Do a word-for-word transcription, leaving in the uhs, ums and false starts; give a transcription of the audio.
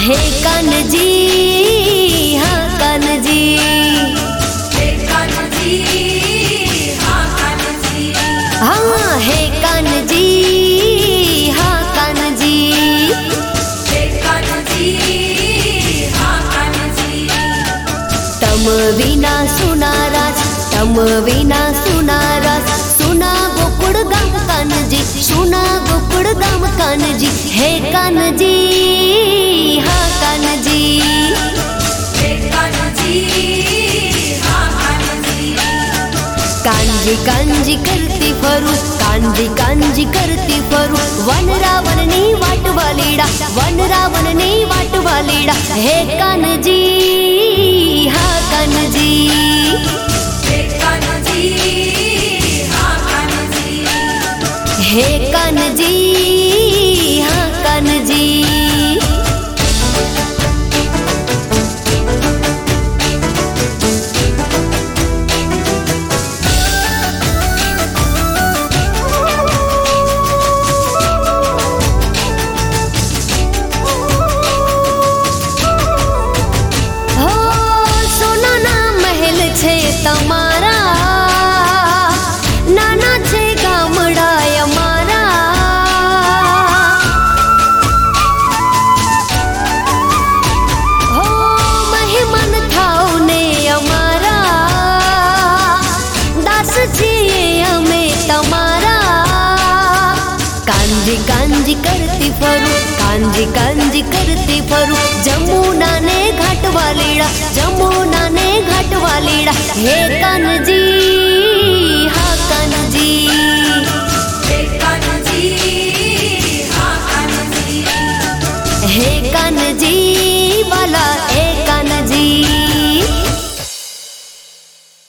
हे कान्जी, हाँ कान्जी, हे कान्जी, हाँ कान्जी, हाँ हे कान्जी, हाँ कान्जी, हे कान्जी, हाँ कान्जी। तम विना सुनारास, तम विना सुनारास, सुना गोकुळ गाम कान्जी, सुना गोकुळ गाम कान्जी, हे कान्जी, हाँ कान्जी, हे कान्जी, हाँ कान्जी। कांजी कांजी करती फरू, कांजी कांजी करती फरू, वन रावणनी वाटवालीडा, वन रावणनी वाटवालीडा, हे कान्जी, हाँ कान्जी, हे कान्जी, हाँ कान्जी, हे कान्जी, हाँ कान्जी। तमारा नाना छे गामडाय मारा, हो मेहमान थाओ ने अमारा, दास छीए अमे तमारा। कांजी कांजी करती फरू, कांजी कांजी करती फरू, जमुना ने घाट वालीड़ा, जमुना ने घाट वालीड़ा, हे कान्जी, हाँ कान्जी।